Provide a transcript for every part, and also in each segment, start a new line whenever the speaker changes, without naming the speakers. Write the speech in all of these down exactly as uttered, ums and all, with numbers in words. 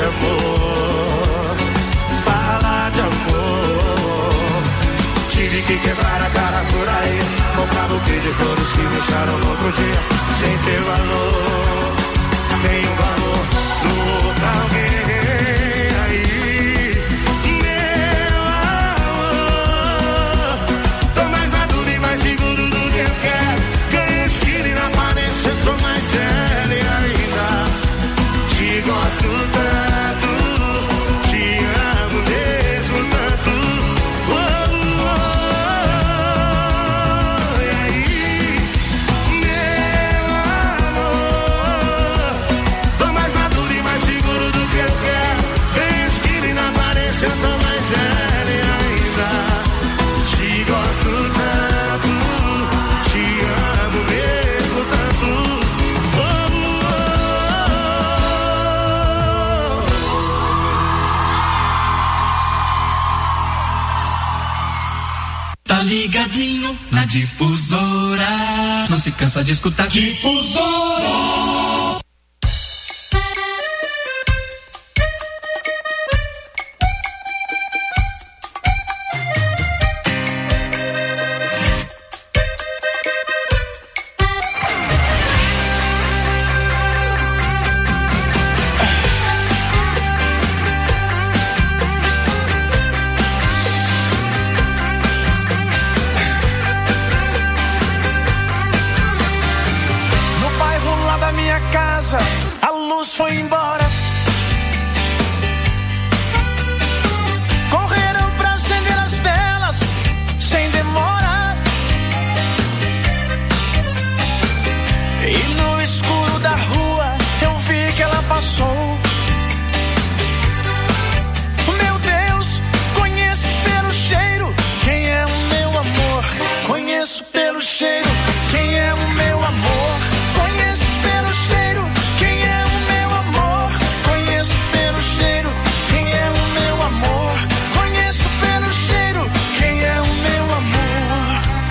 amor, falar de amor. Tive que quebrar a cara por aí, comprar buquê de flores que me deixaram no outro dia sem ter valor, nenhum valor. Luta alguém aí, meu amor. Tô mais maduro e mais seguro do que eu quero. Ganhei esquina e na aparência tô mais sério e ainda te gosto tanto, te amo mesmo tanto. Oh, oh, oh, e aí, meu amor. Tô mais maduro e mais seguro do que eu quero. Ganhei esquina e na aparência eu tô mais velho e ainda te gosto tanto, te amo mesmo tanto. Oh,
Tá ligadinho na Difusora, não se cansa de escutar Difusora.
No bairro lá da minha casa, a luz foi embora. Correram pra acender as velas, sem demora. E no escuro da rua, eu vi que ela passou. Meu Deus, conheço pelo cheiro quem é o meu amor. Conheço pelo cheiro quem é o meu amor. Conheço pelo cheiro quem é o meu amor. Conheço pelo cheiro quem é o meu amor. Conheço pelo cheiro quem é o meu amor.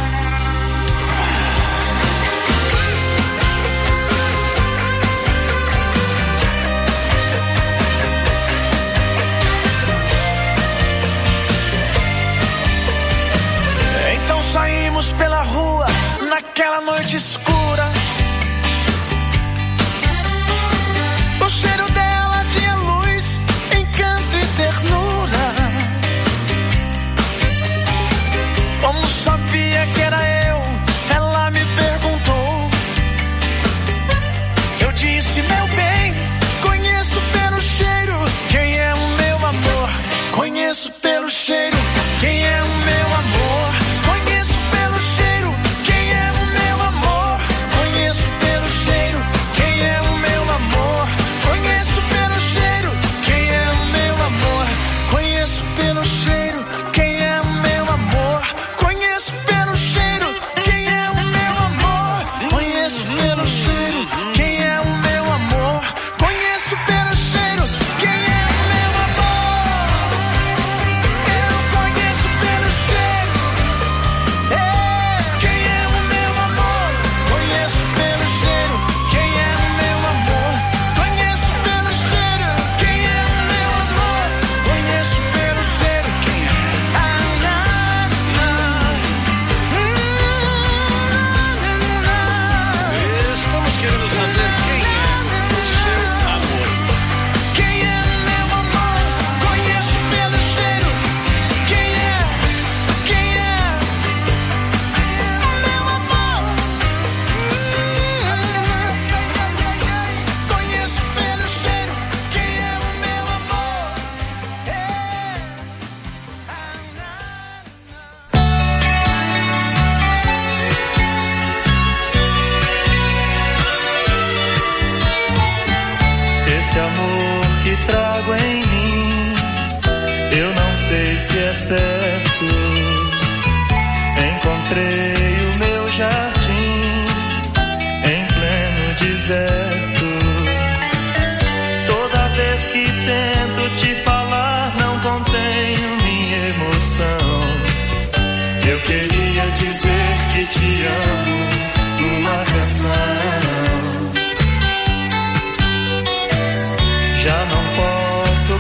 Então saímos pela rua naquela noite escura. O cheiro dela tinha luz, encanto e ternura. Como sabia que era eu, ela me perguntou. Eu disse, meu bem, conheço pelo cheiro quem é o meu amor. Conheço pelo cheiro quem é o meu amor. Conheço pelo cheiro quem é o meu amor.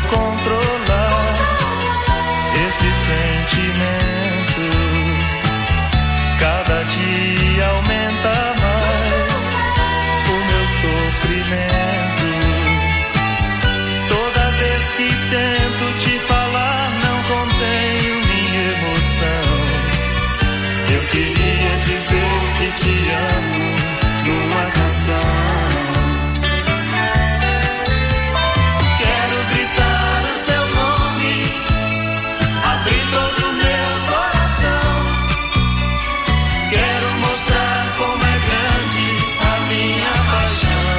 controlar esse sentimento. Cada dia aumenta mais o meu sofrimento. Toda vez que tento te falar, não contenho minha emoção. Eu queria dizer que te amo numa canção. Quero gritar o seu nome, abrir todo o meu coração. Quero mostrar como é grande a minha paixão.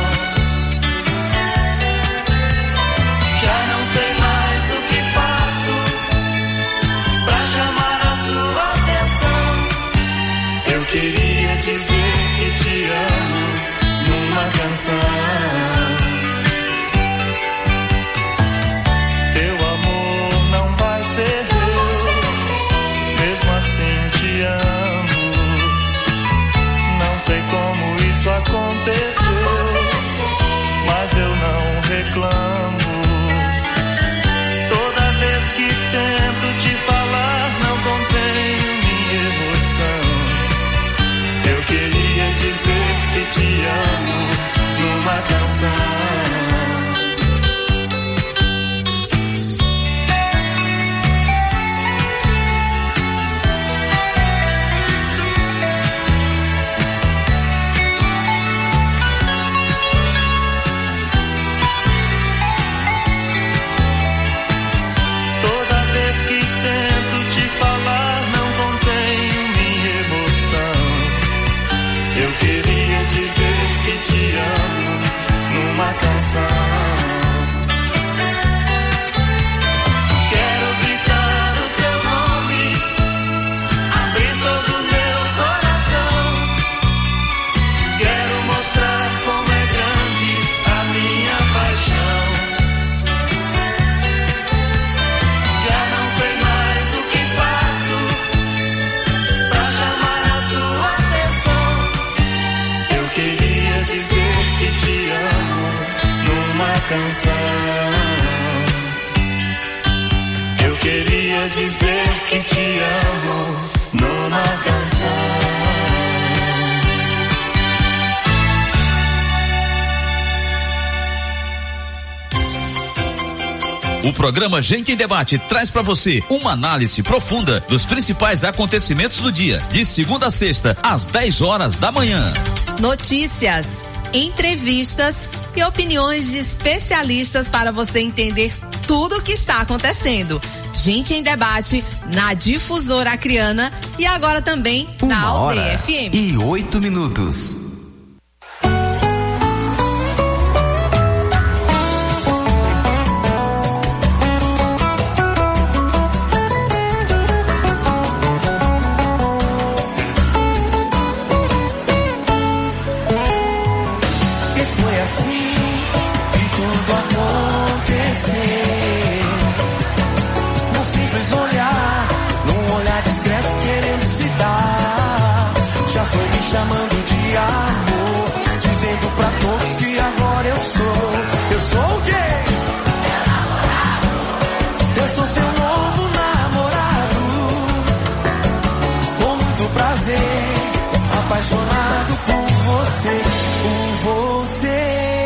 Já não sei mais o que faço pra chamar a sua atenção. Eu queria dizer que te amo numa canção. Teu amor não vai ser meu, mesmo assim te amo. Não sei como isso aconteceu, mas eu não reclamo. Toda vez que tento te falar, não contenho minha emoção. Eu queria dizer que te amo numa canção. Toda vez que tento te falar, não contenho minha emoção. Eu queria dizer que te amo numa canção. Quero gritar o seu nome, abrir todo o meu coração. Quero mostrar como é grande a minha paixão. Já não sei mais o que faço pra chamar a sua atenção. Eu queria dizer que te amo numa canção. Eu queria dizer que te amo numa canção.
O programa Gente em Debate traz para você uma análise profunda dos principais acontecimentos do dia, de segunda a sexta, às dez horas da manhã.
Notícias, entrevistas e opiniões de especialistas para você entender tudo o que está acontecendo. Gente em Debate na Difusora Acreana e agora também na Aldeia F M.
E oito minutos.
E foi assim que tudo aconteceu. Num simples olhar, num olhar discreto querendo se dar. Já foi me chamando de amor, dizendo pra todos que agora eu sou. Eu sou o quê? Eu sou seu novo namorado. Com muito prazer, apaixonado por você, por você.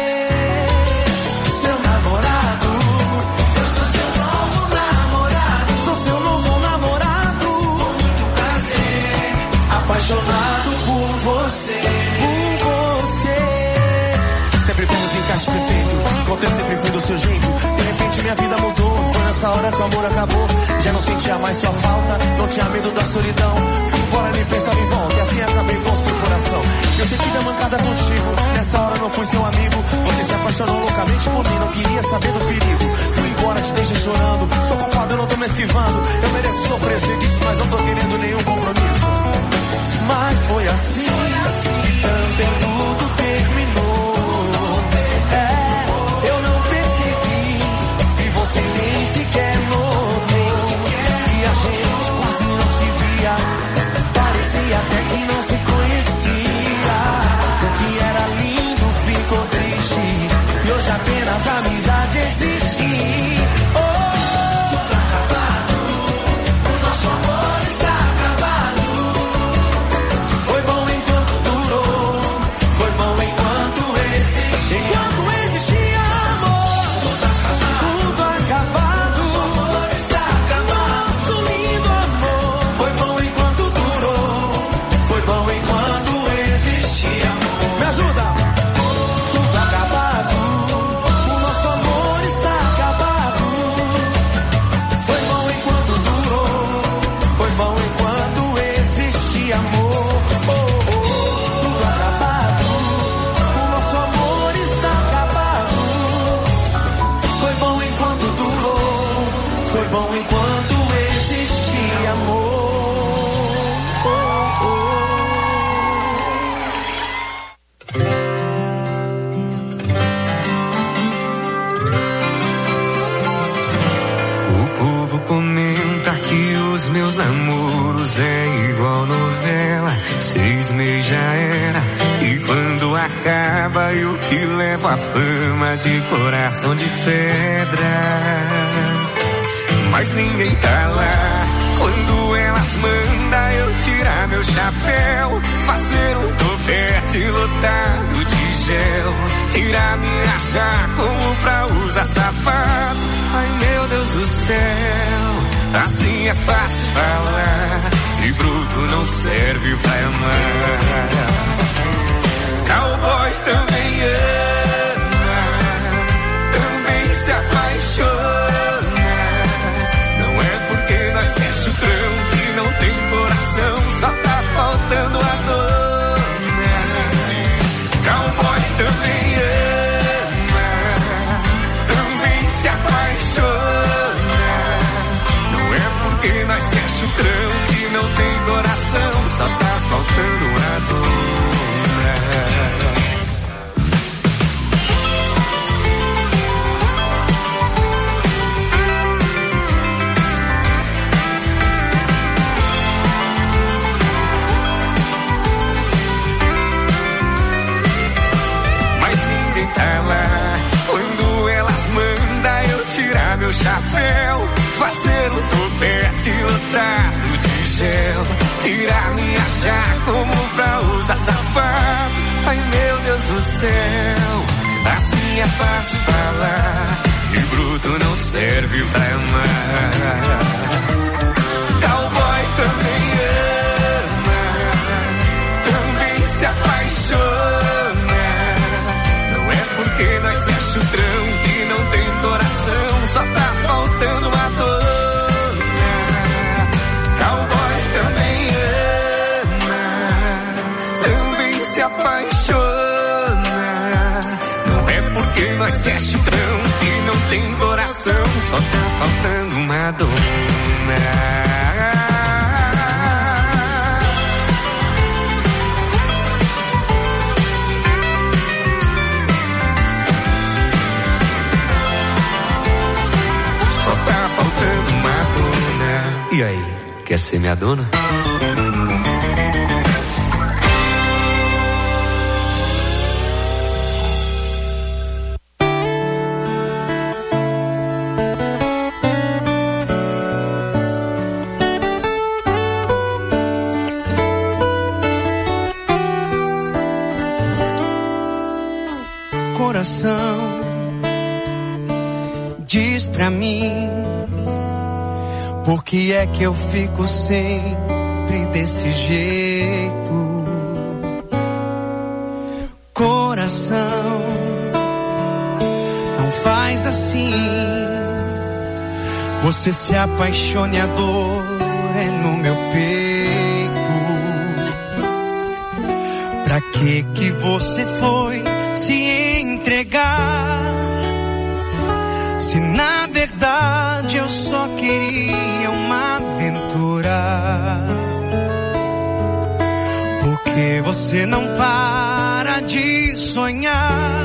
Seu namorado. Eu sou seu novo namorado. Sou seu novo namorado. Com muito prazer, apaixonado por você, por você. Sempre fomos encaixe perfeito, contei sempre fui do seu jeito. De repente minha vida mudou, foi nessa hora que o amor acabou. Já não sentia mais sua falta, não tinha medo da solidão. Fui embora, nem pensava em volta, e assim acabei com seu coração. Eu senti da mancada contigo, nessa hora não fui seu amigo. Você se apaixonou loucamente por mim, não queria saber do perigo. Fui embora, te deixei chorando, sou culpado, eu não tô me esquivando. Eu mereço sofrer, sei disso, mas não tô querendo nenhum compromisso. Mas foi assim, que tanto em tudo terminou. É, eu não percebi, e você nem sequer notou. E a gente quase não se via, parecia até que não se conhecia. O que era lindo ficou triste, e hoje apenas a amizade existe. Oh,
comenta que os meus namoros é igual novela. Seis meses já era, e quando acaba eu que levo a fama de coração de pedra. Mas ninguém tá lá quando elas mandam eu tirar meu chapéu, fazer um topete lotado de gel, tirar minha como pra usar sapato. Ai meu Deus do céu, assim é fácil falar, e bruto não serve pra amar. Cowboy também ama, também se apaixona. Não é porque nós é chucrão que não tem coração, só tá faltando a dona. Cowboy também ama, também se apaixona. Não é porque nós é chucrão que não tem coração, só tá faltando a dona. Tá lá quando elas mandam eu tirar meu chapéu, fazer um topete lotado de gel, tirar minha chá como pra usar sapato. Ai meu Deus do céu, assim é fácil falar, e bruto não serve pra amar. Cowboy também ama, também se apaixona. Porque nós é chutrão que não tem coração, só tá faltando uma dona. Cowboy também ama, também se apaixona. Não é porque nós é chutrão que não tem coração, só tá faltando uma dona. E aí, quer ser minha dona?
Coração, diz pra mim, por que é que eu fico sempre desse jeito? Coração, não faz assim. Você se apaixone, a dor é no meu peito. Pra que que você foi se entregar? Se na verdade eu só queria uma aventura. Porque você não para de sonhar.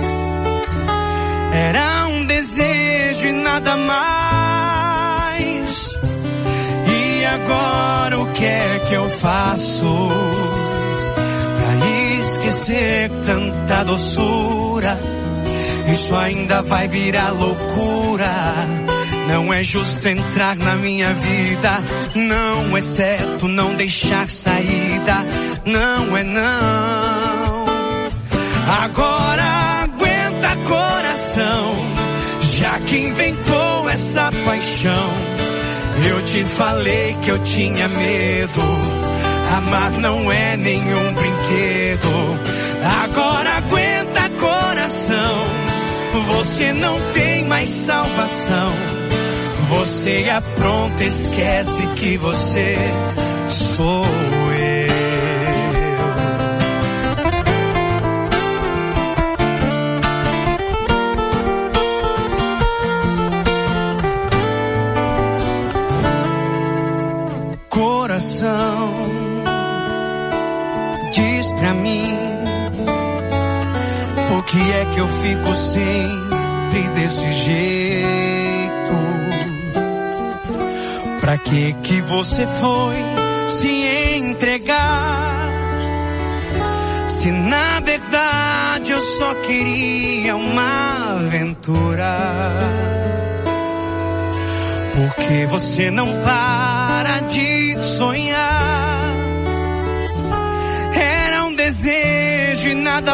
Era um desejo e nada mais. E agora o que é que eu faço pra esquecer tanta doçura? Isso ainda vai virar loucura. Não é justo entrar na minha vida. Não é certo não deixar saída. Não é não. Agora aguenta, coração, já que inventou essa paixão. Eu te falei que eu tinha medo. Amar não é nenhum brinquedo. Agora aguenta, coração, você não tem mais salvação. Você apronta, esquece que você sou eu. Coração, diz pra mim, por que é que eu fico sempre desse jeito? Pra que que você foi se entregar? Se na verdade eu só queria uma aventura. Porque você não para de sonhar. Era um desejo e nada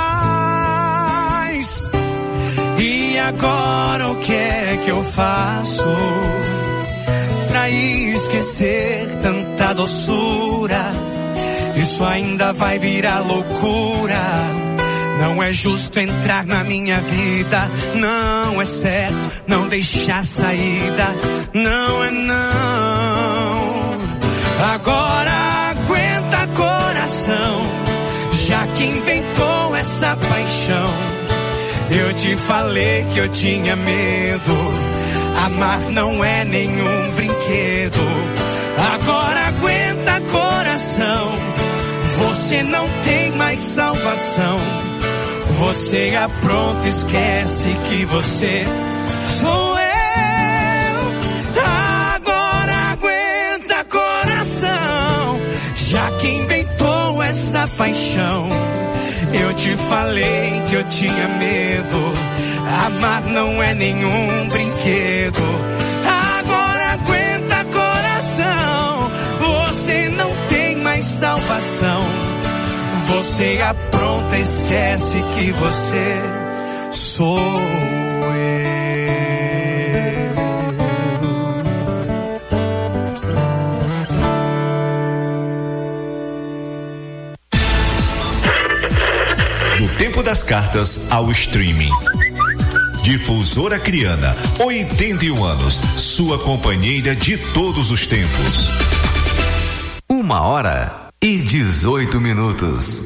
mais. E agora o que é que eu faço pra esquecer tanta doçura? Isso ainda vai virar loucura. Não é justo entrar na minha vida, não é certo não deixar saída, não é não. Agora aguenta coração, já que inventou essa paixão. Eu te falei que eu tinha medo, amar não é nenhum brinquedo. Agora aguenta coração, você não tem mais salvação. Você apronta, esquece que você sou eu. Agora aguenta coração, já que inventou essa paixão. Eu te falei que eu tinha medo, amar não é nenhum brinquedo. Agora aguenta coração, você não tem mais salvação. Você apronta, esquece que você sou eu.
Do tempo das cartas ao streaming. Difusora Criana, oitenta e um anos, sua companheira de todos os tempos.
Uma hora e dezoito minutos.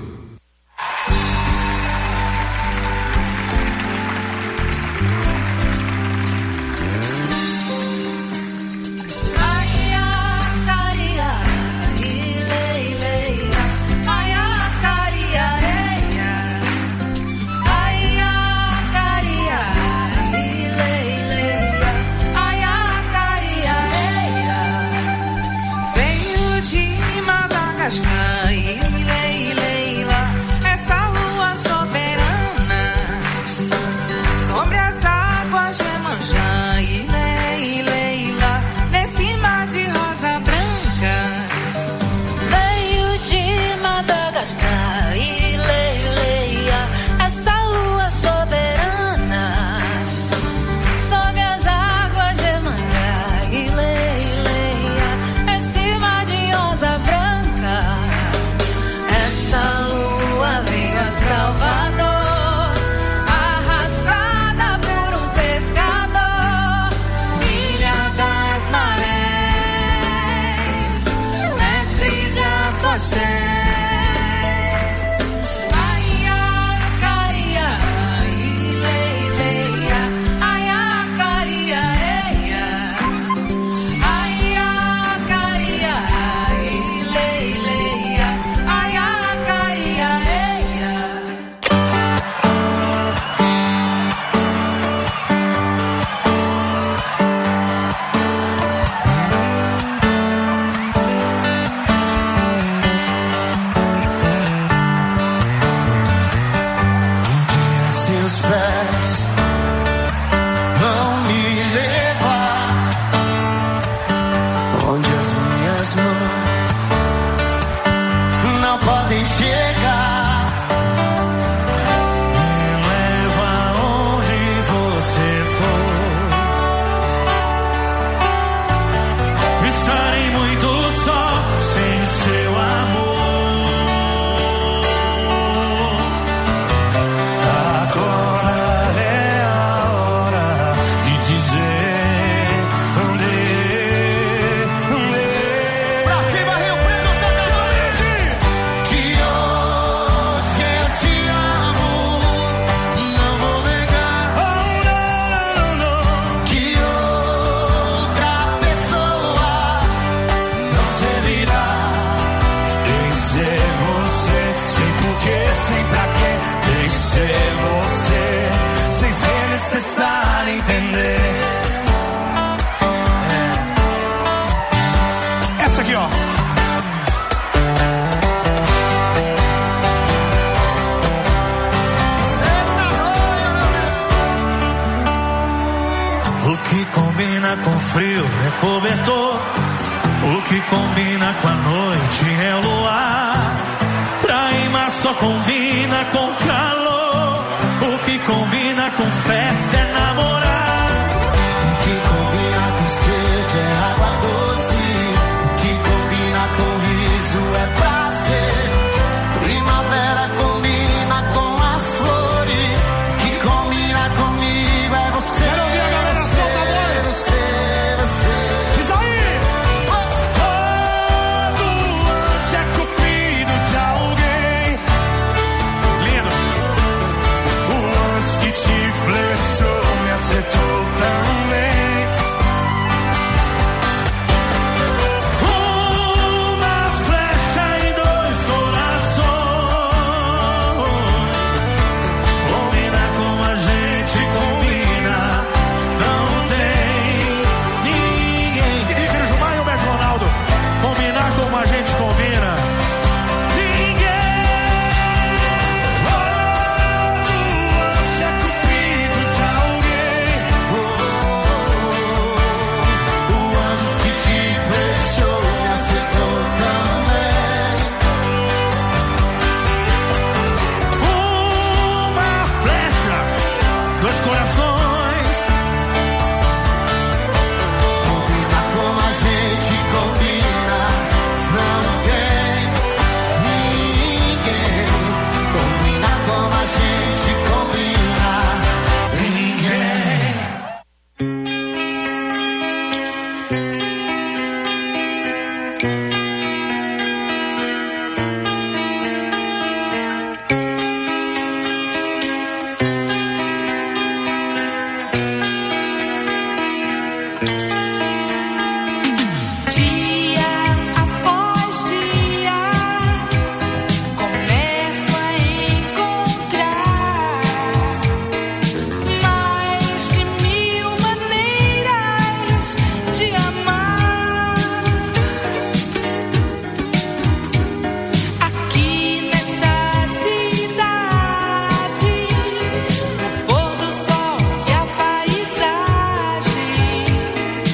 Branca.
que combina com frio é cobertor. O que combina com a noite é o luar. Pra rimar só combina com calor. O que combina com festa é namorar.
O que combina com sede é água doce. O que combina com riso é prazer. Primavera combina com as flores. O que combina comigo é você.
Quero ouvir a galera, solta a voz.
Você, você.
Diz aí! Todo anjo é cupido de alguém. Lindo.
O anjo que te flechou me acertou também.
Uma flecha e dois corações. Combina como a gente combina. Não tem ninguém. E Igor Gilmar e o Beto Ronaldo. Combinar como a gente combina. Ninguém.
Todo anjo é cupido de alguém. O anjo que te flechou me acertou também.
Uma flecha, dois corações.
Combina como a gente combina. Não tem ninguém. Combina como a gente combina. Ninguém.
Dia após dia, começo a encontrar mais de mil maneiras de amar. Aqui nessa cidade, o pôr do sol e a paisagem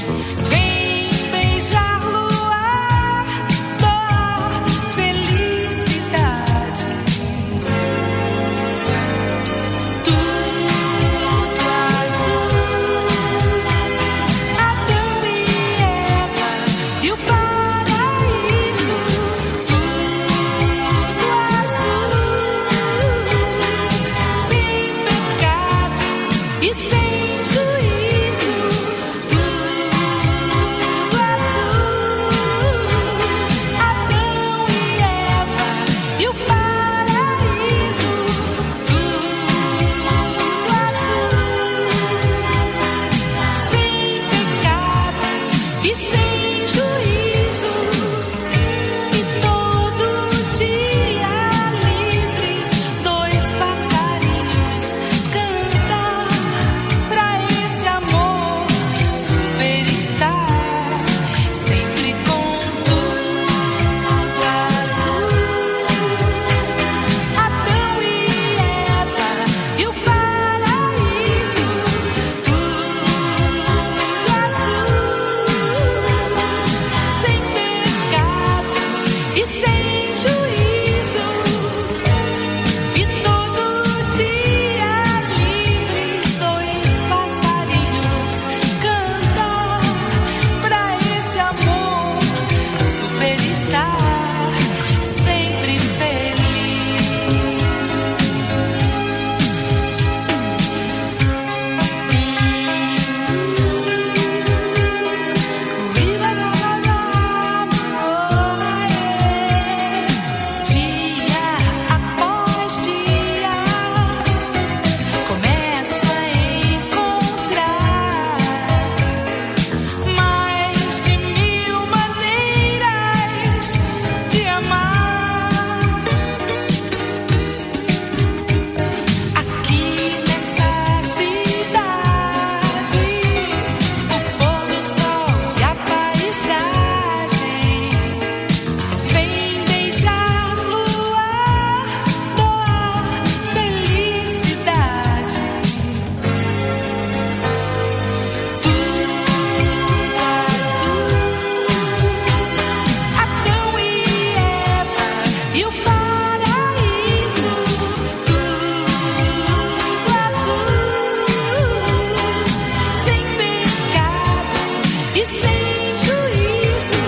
e sem juízo,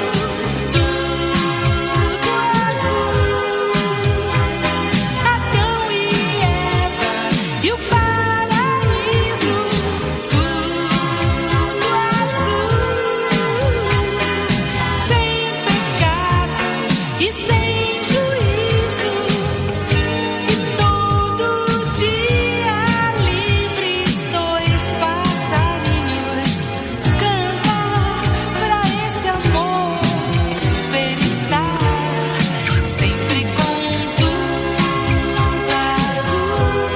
tudo azul. Adão e Eva e o paraíso, tudo azul. Sem pecado e sem juízo, e todo dia livres, dois passarinhos cantar pra esse amor superstar, sempre com tudo azul.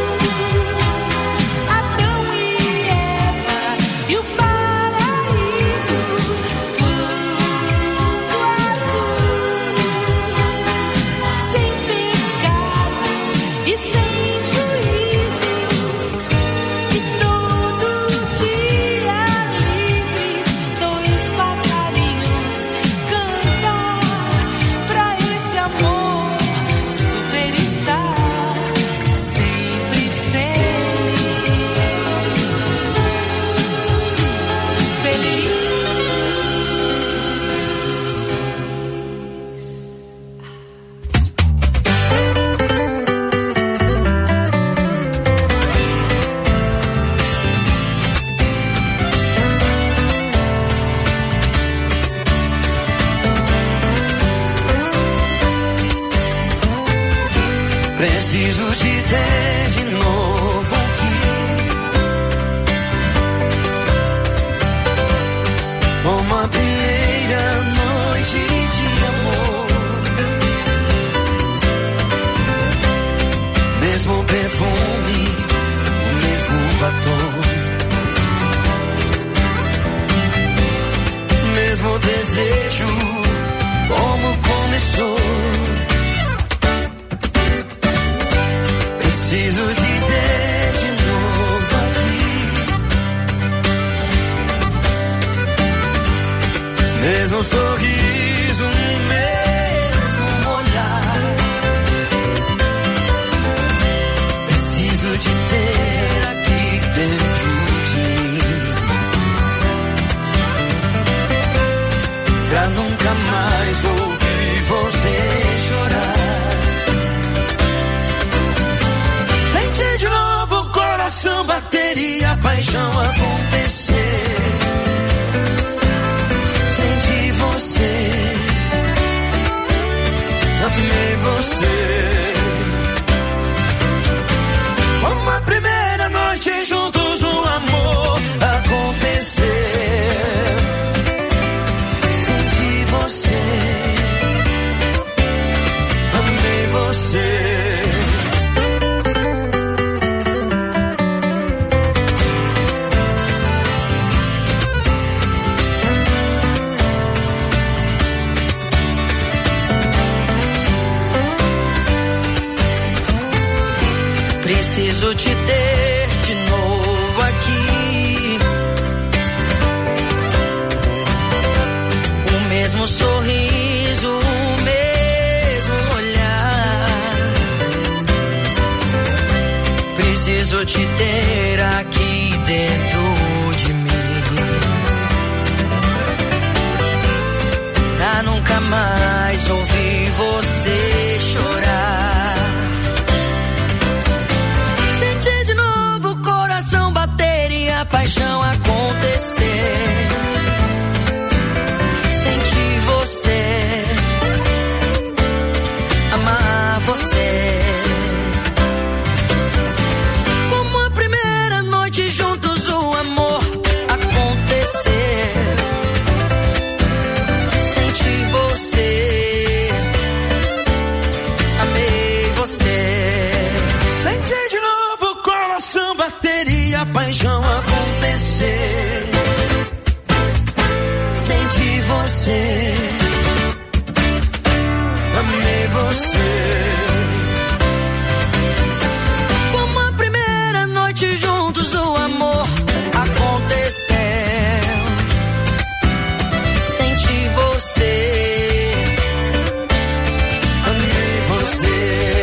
Adão e Eva e o paraíso, tudo azul. Sem pecado e sem juízo, e todo dia livres, dois passarinhos cantar pra esse amor superstar, sempre feliz, feliz.
Preciso te ter de novo aqui. Uma primeira noite de amor. Mesmo perfume, o mesmo batom. Mesmo desejo, como começou. Preciso te ter de novo aqui. Mesmo sorriso, mesmo olhar. Preciso te ter aqui dentro de mim, pra nunca mais ouvir você chorar. Sente de novo o coração bater e a paixão acontecer. Senti você, amei você. Uma primeira noite juntos, o amor acontecer. Senti você, amei você. Preciso te ter de novo aqui. O mesmo sorriso, o mesmo olhar. Preciso te ter aqui dentro de mim, pra nunca mais ouvir você chorar. A paixão acontecer. Senti você, amar você. Como a primeira noite juntos, o amor acontecer. Senti você, amei você. Senti de novo o coração bater e a paixão acontecer. Senti você, amei você. Como a primeira noite juntos, o amor aconteceu. Senti você, amei você.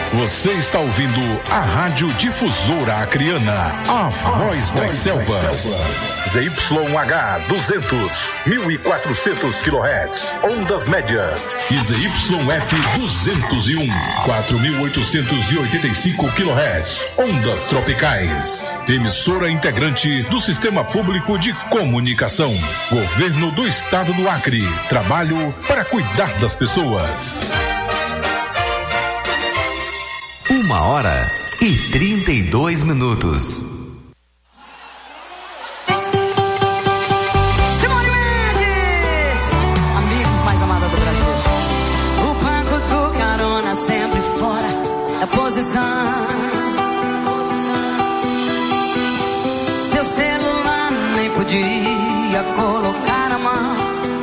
Você está ouvindo a Rádio Difusora Acreana, a voz das selvas. Z Y H duzentos, mil e quatrocentos quilohertz, ondas médias. E Z Y F duzentos e um, quatro mil oitocentos e oitenta e cinco quilohertz, ondas tropicais. Emissora integrante do Sistema Público de Comunicação. Governo do Estado do Acre. Trabalho para cuidar das pessoas.
Uma hora e trinta e dois minutos.
Simone Mendes, amigos mais amados do Brasil. O banco do carona sempre fora da posição. Seu celular nem podia colocar a mão.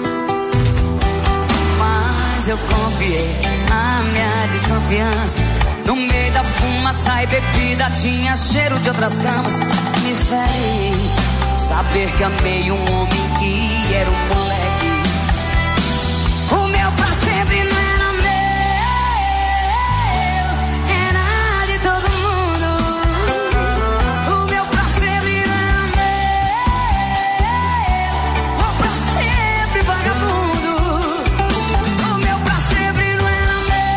Mas eu confiei na minha desconfiança. No meio da fumaça e bebida tinha cheiro de outras camas. Me fere saber que amei um homem que era um moleque. O meu pra sempre não era meu, era de todo mundo. O meu pra sempre não era meu, ou pra sempre vagabundo. O meu pra sempre não era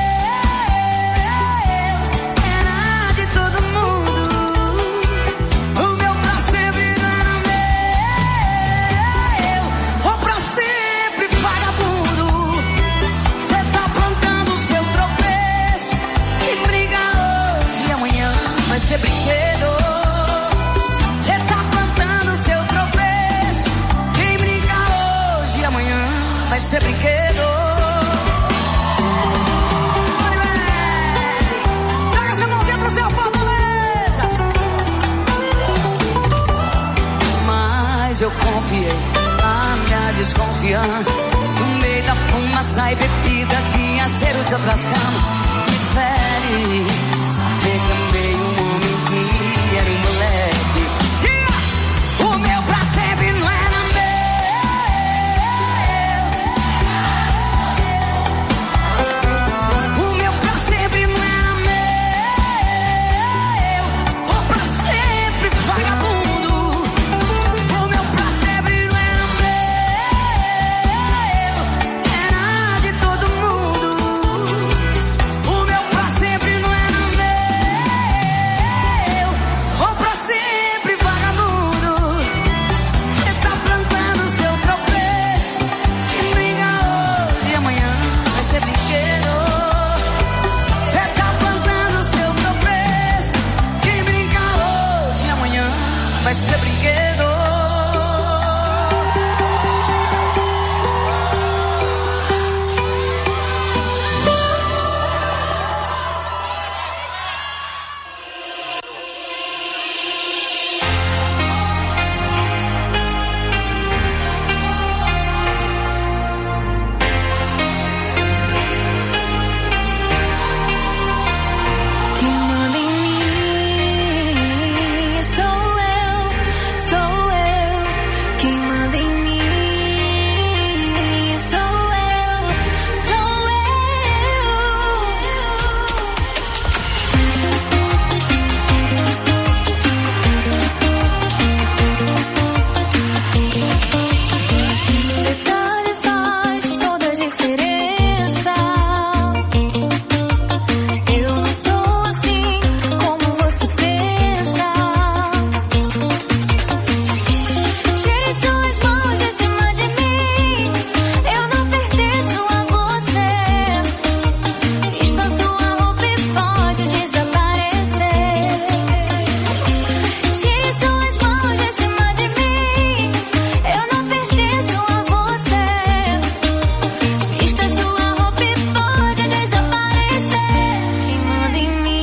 ser brinquedo, cê tá plantando seu tropeço. Quem brinca hoje, amanhã vai ser brinquedo. Joga essa mãozinha pro seu Fortaleza. Mas eu confiei na minha desconfiança. No meio da fumaça e bebida tinha cheiro de outras camas. Me fere saber que amei um homem que era um moleque. Yeah! O meu pra sempre não era meu. O meu pra sempre não era meu. Ou pra sempre vagabundo. O meu pra sempre não era meu, era de todo mundo. O meu pra sempre não era ou pra sempre vagabundo. Cê tá plantando seu tropeço. Quem briga hoje e amanhã vai ser brinquedo. Cê tá plantando seu tropeço. Quem brinca hoje e amanhã vai ser brinquedo.
Quem manda em mim sou eu, sou eu. Quem manda em mim sou eu, sou eu. Detalhe faz toda a diferença. Eu não sou assim como você pensa. Tire suas mãos de cima de mim. Eu não pertenço a você. Vista sua roupa e pode desaparecer. Tire suas mãos de cima de mim. Eu não pertenço a você. Vista sua roupa e pode desaparecer. Quem manda em mim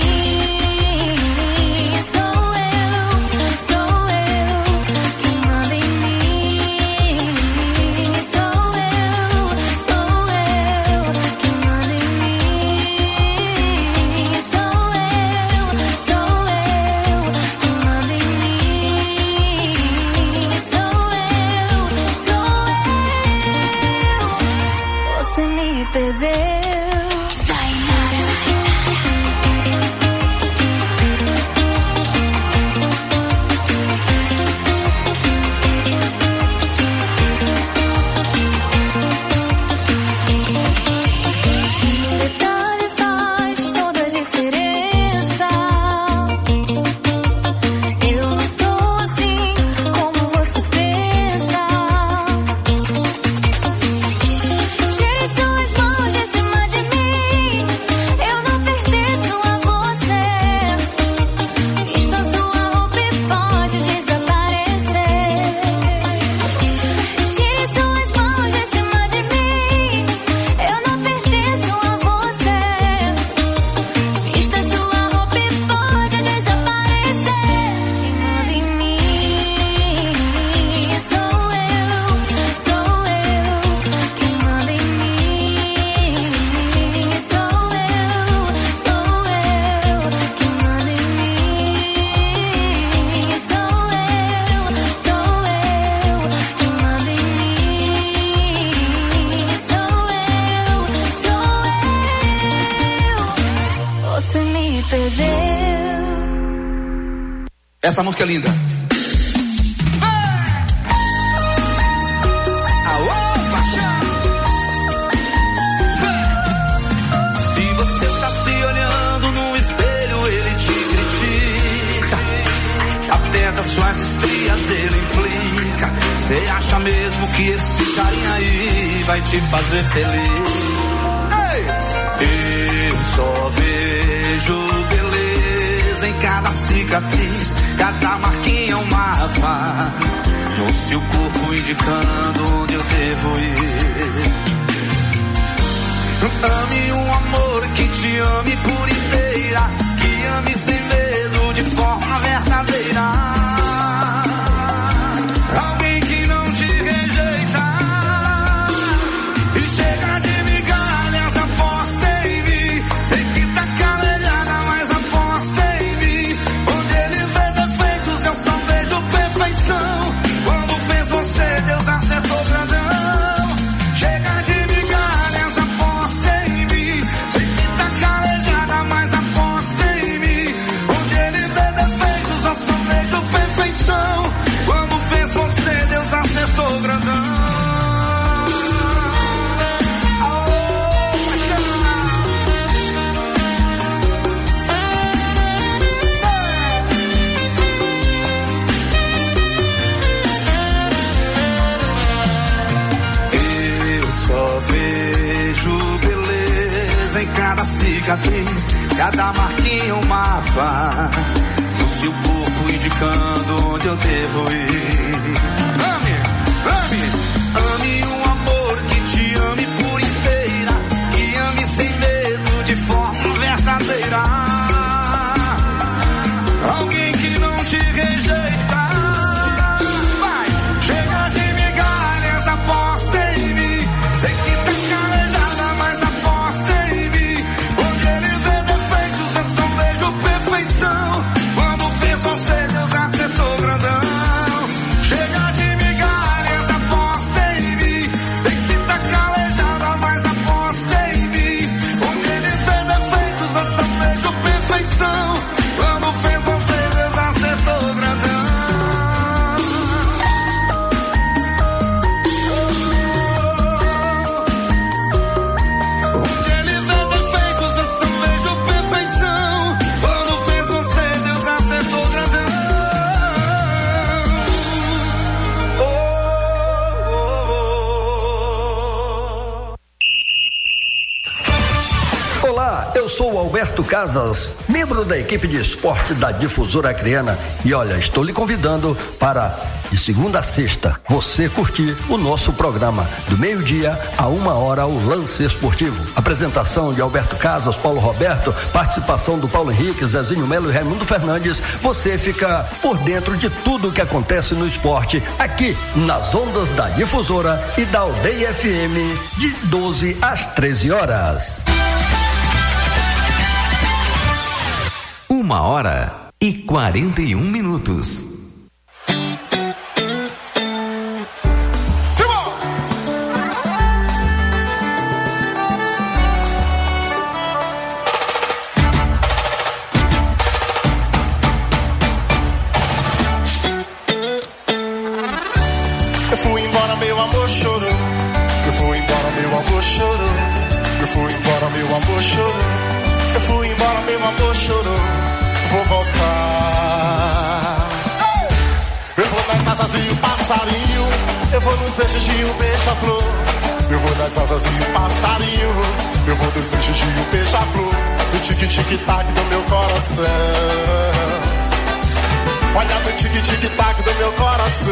sou eu, sou eu. Quem manda em mim sou eu, sou eu. Quem manda em mim sou eu, sou eu. Quem manda em mim sou eu, sou eu. Você me perdeu. Sayonara.
Essa música é linda. Aô, paixão. Se você tá se olhando no espelho, ele te critica. Atenta suas estrias, ele implica. Você acha mesmo que esse carinha aí vai te fazer feliz? Ei! Eu só vejo beleza em cada cicatriz, cada marquinha é um mapa no seu corpo indicando onde eu devo ir. Ame um amor que te ame por inteira, que ame sem medo de forma verdadeira. Alguém que não te rejeita e chega de migalhas, aposta em mim. Sei que tá calejada, mas aposta em mim. Onde ele vê defeitos, eu só vejo perfeição. Quando fez você, Deus acertou grandão. Chega de migalhas, aposta em mim. Sei que tá calejada, mas aposta em mim. Onde ele vê defeitos, eu só vejo perfeição. Quando fez você, Deus acertou grandão. Em cada cicatriz, cada marquinha um mapa no seu corpo indicando onde eu devo ir. Ame, ame, ame um amor que te ame por inteira, que ame sem medo de forma verdadeira. Alguém que não te rejeita. Vai, chega de migalhas, aposta em mim. Sei que tá calejada, mas aposta em mim. Onde ele vê defeitos, eu só vejo perfeição. Quando fez você, Deus acertou grandão. Chega de migalhas, aposta em mim. Sei que tá calejada, mas aposta em mim. Onde ele vê defeitos, eu só vejo perfeição. Quando fez você, Deus acertou grandão.
Olá, eu sou o Alberto Casas, membro da equipe de esporte da Difusora Acreana, e olha, estou lhe convidando para, de segunda a sexta, você curtir o nosso programa, do meio-dia a uma hora, o Lance Esportivo. Apresentação de Alberto Casas, Paulo Roberto, participação do Paulo Henrique, Zezinho Melo e Raimundo Fernandes. Você fica por dentro de tudo o que acontece no esporte, aqui nas ondas da Difusora e da Aldeia F M, de doze às treze horas.
Uma hora e quarenta e um minutos.
Eu fui embora, meu amor chorou. Eu fui embora, meu amor chorou. Eu fui embora, meu amor chorou. Eu fui embora, meu amor chorou. Vou voltar. Eu vou nas asas e o passarinho. Eu vou nos beijos de um beija-flor. Eu vou nas asas e o passarinho. Eu vou nos beijos de um beija-flor. No tique-tique-tac do meu coração. Olha no tique-tique-tac do meu coração.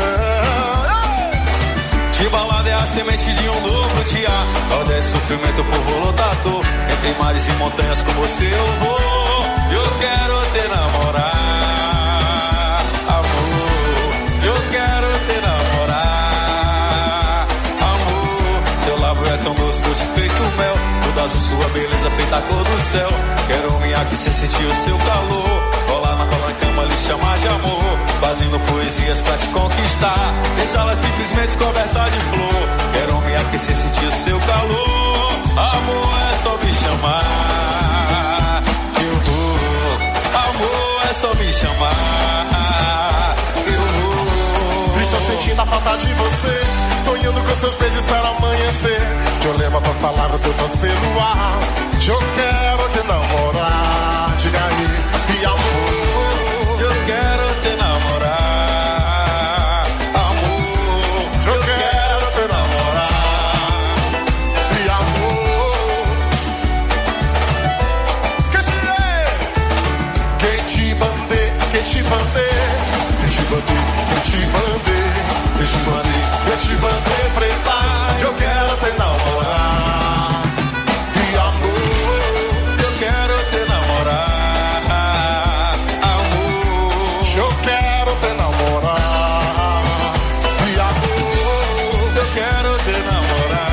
De balada é a semente de um novo dia. Onde é sofrimento, povo lutador. Entre mares e montanhas com você eu vou. Eu quero te namorar, amor. Eu quero te namorar, amor. Teu lábio é tão doce, doce feito mel. Toda a sua beleza feita a cor do céu. Quero me aquecer, sentir o seu calor. Rolar na cola na cama, lhe chamar de amor. Fazendo poesias pra te conquistar. Deixá-la simplesmente coberta de flor. Quero me aquecer, sentir o seu calor. Amor, é só me chamar. Eu vou, amor, é só me chamar.
sentindo a falta de você. Sonhando com seus beijos para amanhecer. De eu levo as palavras soltas pelo ar. Eu quero te namorar. Diga aí, e amor.
Eu quero te namorar.
Que te bandei, que te bandei, que te bandei, que te bandei, que te bandei pretas. Eu quero te namorar. E amor,
eu quero te namorar. Amor,
eu quero te namorar. E amor,
eu quero te namorar.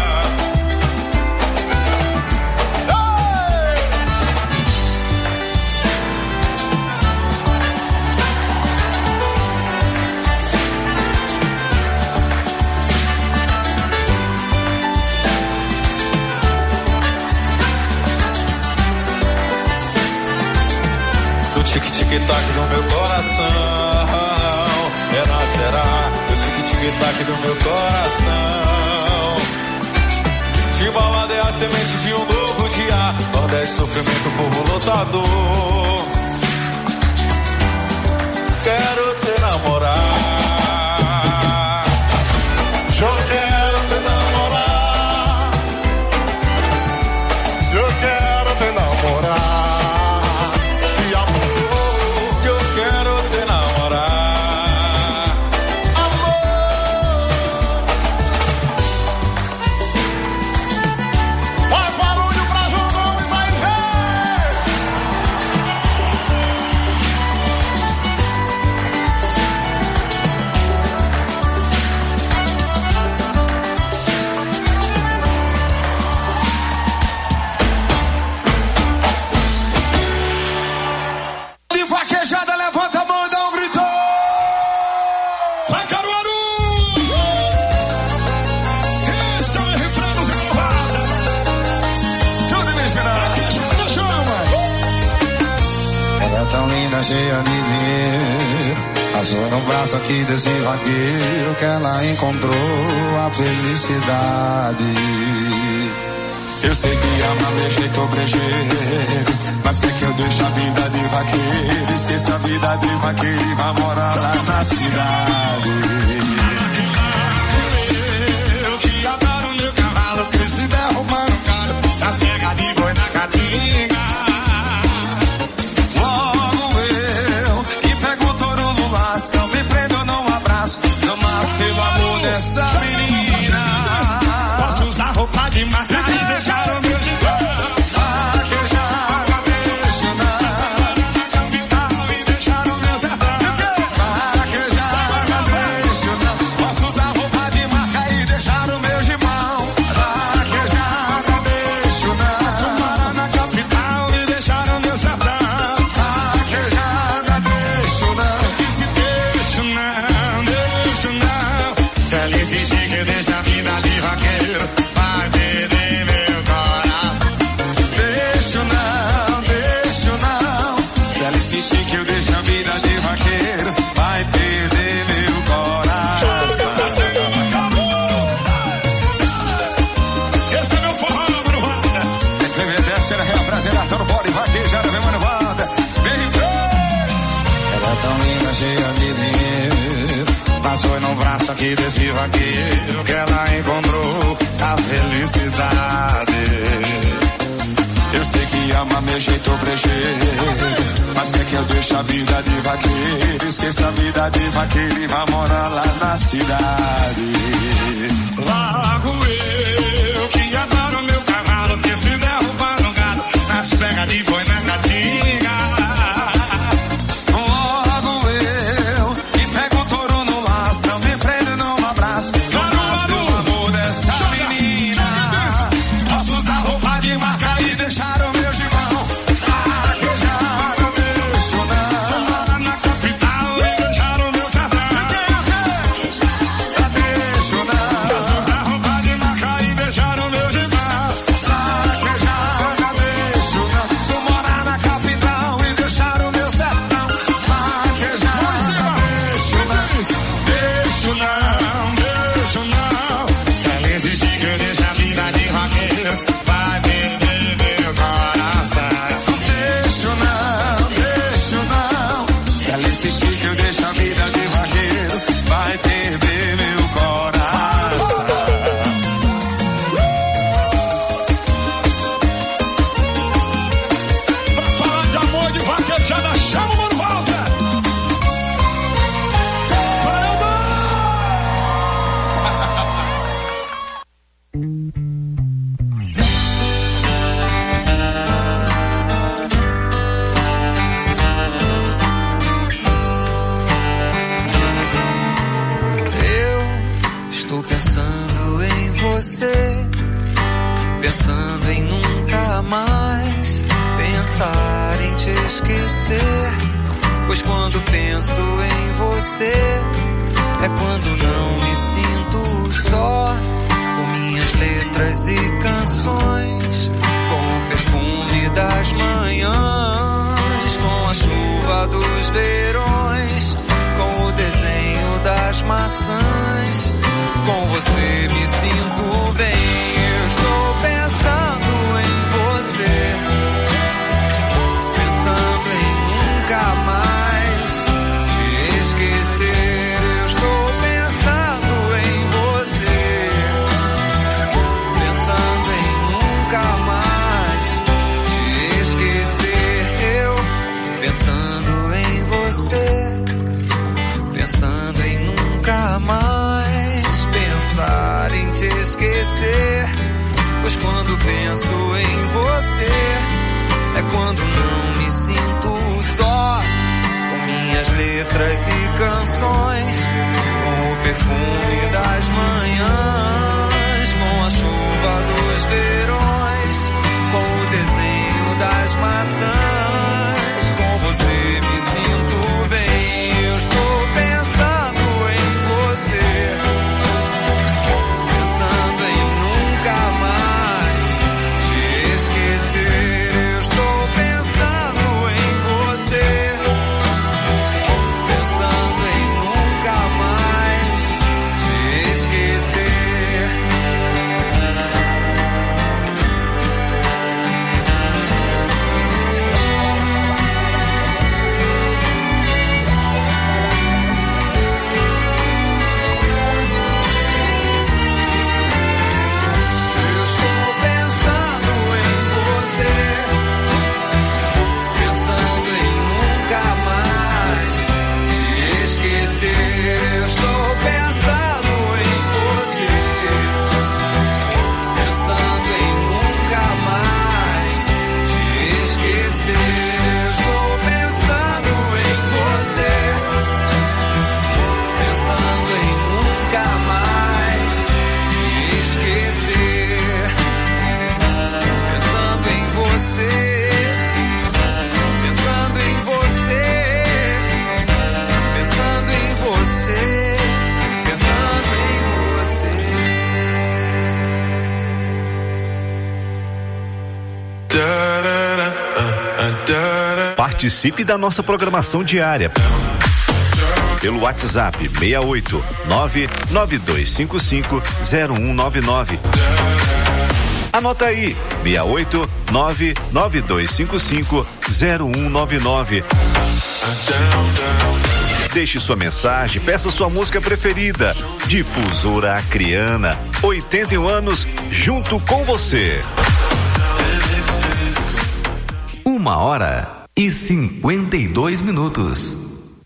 Tic-tic-tac no meu coração, renascerá. O tic-tic-tac do meu coração. Timbalada é a semente de um novo dia. Nordeste, sofrimento, povo lutador. Quero te namorar.
Eu quero te namorar. Eu quero te namorar.
Cheia de dinheiro, passou no braço aqui desse vaqueiro que ela encontrou a felicidade. Eu sei que ama meu jeito brejeiro, mas quer que eu deixe a vida de vaqueiro, esqueça a vida de vaqueiro e vá morar lá na cidade. Eu que adoro meu cavalo, que se derrubar no carro, das pegas de boi na catinga. Não me prendo, não abraço, não mais pelo amor dessa menina.
Posso usar roupa de marca e deixar o meu gigante.
Passou no braço aqui desse vaqueiro que ela encontrou a felicidade. Eu sei que ama meu jeito brejeiro, mas quer que eu deixe a vida de vaqueiro, esqueça a vida de vaqueiro e vá morar lá na cidade.
Logo eu que adoro meu cavalo, que se derrubar no gado, nas pegas de boi na catinga.
te esquecer, pois quando penso em você é quando não me sinto só, com minhas letras e canções, com o perfume das manhãs, com a chuva dos verões, com o desenho das maçãs, com você me sinto bem. Eu estou pensando em você, pensando em nunca mais te esquecer. Eu estou pensando em você, pensando em nunca mais te esquecer. Eu pensando em você, pensando em nunca mais pensar em te esquecer, pois quando penso em você é quando não me sinto só, com minhas letras e canções, com o perfume das manhãs, com a chuva dos verões, com o desenho das maçãs, com você me sinto bem. Eu estou pensando em você, pensando em nunca mais te esquecer. Eu estou pensando em você, pensando em nunca mais te esquecer. Eu estou pensando em você, pensando em nunca mais te esquecer. Eu estou pensando em você, pensando em nunca mais te esquecer. Eu estou pensando em você, pensando em nunca mais te esquecer. Pensando em você, pensando em você, pensando em você, pensando em você.
Participe da nossa programação diária pelo WhatsApp seis oito nove nove dois cinco cinco zero um nove nove. Anota aí, seis oito nove nove dois cinco cinco zero um nove nove. Deixe sua mensagem, peça sua música preferida. Difusora Acreana, oitenta e um anos, junto com você.
Uma hora e cinquenta e dois minutos.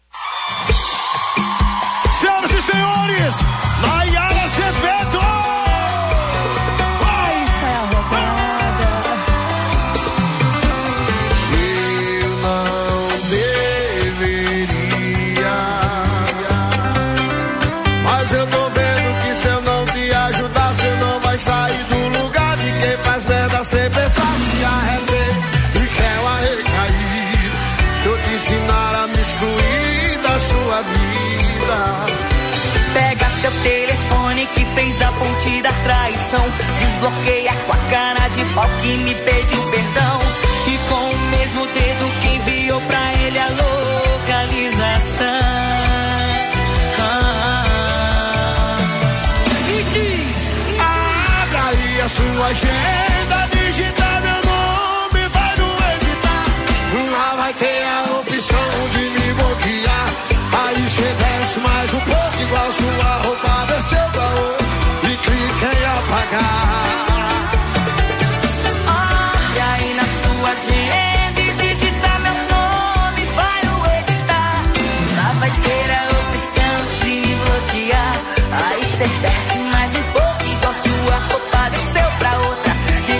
Senhoras e senhores, Nayara Azevedo!
Isso é a roubada.
Eu não deveria, mas eu tô vendo que se eu não te ajudar, você não vai sair do lugar de quem faz merda sem pensar, se arrepender e quer uma recaída. Se eu te ensinar a me excluir da sua vida,
Pega seu telefone que fez a ponte da traição, desbloqueia com a cara de pau que me pediu perdão, e com o mesmo dedo que enviou pra ele a localização. Ah,
e diz: abra aí a sua agenda, digita meu nome, vai no editar. Lá vai ter a opção de me bloquear. Aí cê desce mais um pouco, igual sua roupa desceu pra outro, e clica em apagar.
Olha aí na sua agenda e digita meu nome, vai no editar. Lá vai ter a opção de me bloquear. Aí cê desce mais um pouco, igual sua roupa desceu pra outra, e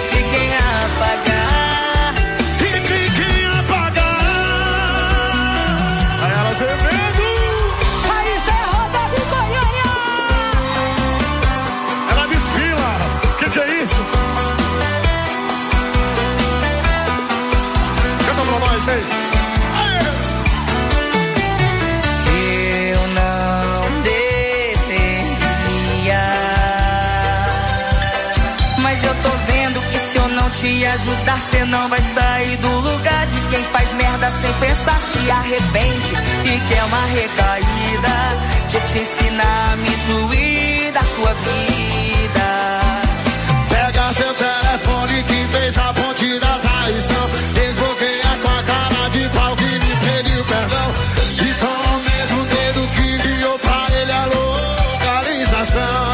não te ajudar, cê não vai sair do lugar de quem faz merda sem pensar, se arrepende e quer uma recaída. Deixa eu te ensinar a me excluir da sua vida.
Pega seu telefone que fez a ponte da traição, desbloqueia com a cara de pau que me pediu perdão, e com o mesmo dedo que enviou pra ele a localização.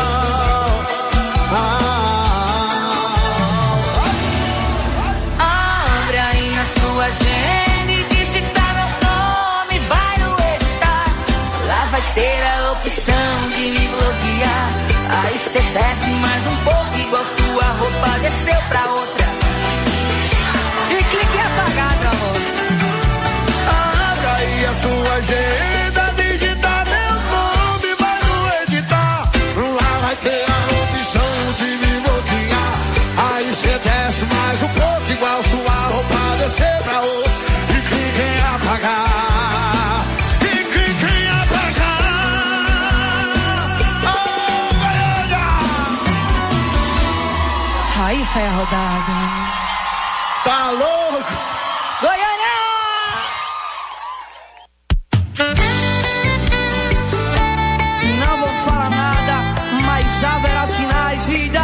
Abre aí na sua agenda e digita meu nome, vai no editar. Lá vai ter a opção de me bloquear. Aí cê desce mais um pouco, igual sua roupa desceu pra outra. E clique apagado, amor.
Abre aí a sua agenda, digita meu nome, vai no editar. Lá vai ter a opção de me bloquear. Aí cê desce mais um pouco, igual sua roupa descer pra outra. E clica em apagar. E clica em apagar.
Aí sai a rodada.
Tá louco?
Goiânia! Não vou falar nada, mas haverá sinais, vida.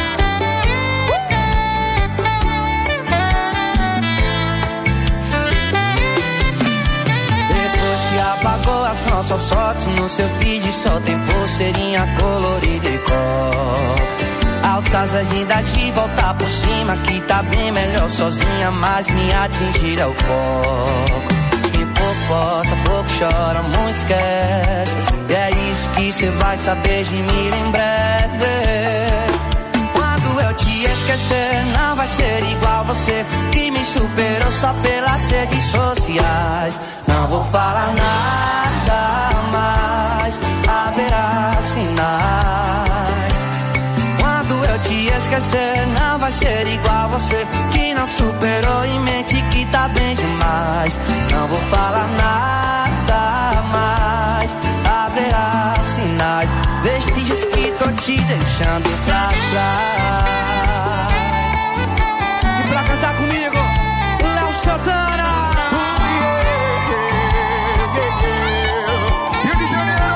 Depois que apagou as nossas fotos, no seu feed só tem pulseirinha colorida e copo. Altas agendas de voltar por cima, que tá bem melhor sozinha, mas me atingir é o foco. Quem pouco posta, pouco chora, muito esquece. E é isso que cê vai saber de mim em breve. Quando eu te esquecer, não vai ser igual você, que me superou só pelas redes sociais. Não vou falar nada mais, haverá sinais. Quando eu te esquecer, não vai ser igual você, que não superou e mente que tá bem demais. Não vou falar nada mais, haverá sinais, vestígios que tô te deixando pra trás. E pra cantar comigo, Léo Santana.
Rio de Janeiro,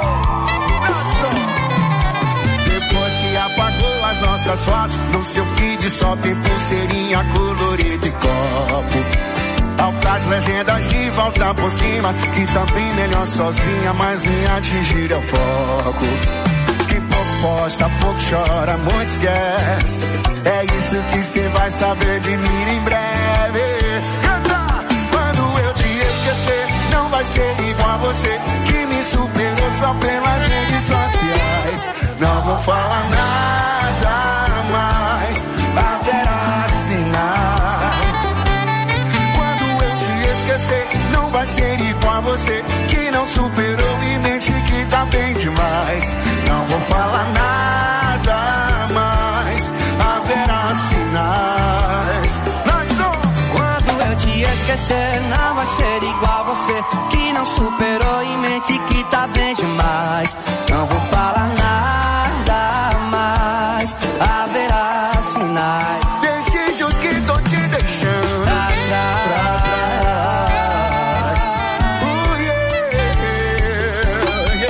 depois que apagou as nossas fotos, no seu feed só tem pulseirinha colorida e copo. Altas legendas de volta por cima, que tá bem melhor sozinha, mas me atingir é o foco. Quem pouco posta, pouco chora, muito esquece. É isso que cê vai saber de mim em breve. Canta! Quando eu te esquecer, não vai ser igual a você, que me superou só pelas redes sociais. Não vou falar nada mais, haverá sinais. Quando eu te esquecer, não vai ser igual a você, que não superou e mente que tá bem demais. Não vou falar nada mais, haverá sinais.
Quando eu te esquecer, não vai ser igual a você, que não superou e mente que tá bem demais. Não vou falar nada mais, haverá sinais,
vestígios que tô te deixando
pra trás.
Uh, yeah, yeah,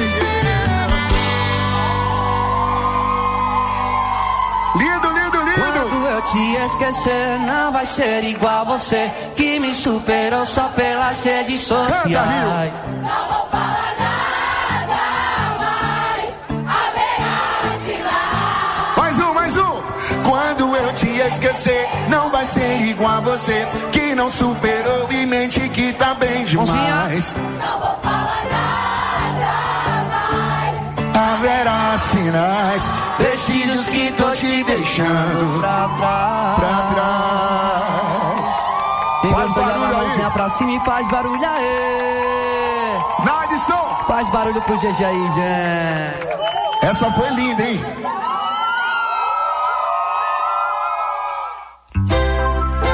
yeah. Lindo, lindo, lindo.
Quando eu te esquecer, não vai ser igual a você, que me superou só pelas redes sociais.
Não vou falar nada mais, haverá sinais.
Mais um, mais um. Quando eu te esquecer, não vai ser igual a você, que não superou e mente que tá bem demais.
Não vou falar nada mais,
haverá sinais, vestígios que tô te deixando
pra trás.
Pra trás.
Quem gostou de a mãozinha pra cima e faz barulho aí.
Na edição.
Faz barulho pro G G aí, gente.
Essa foi linda, hein?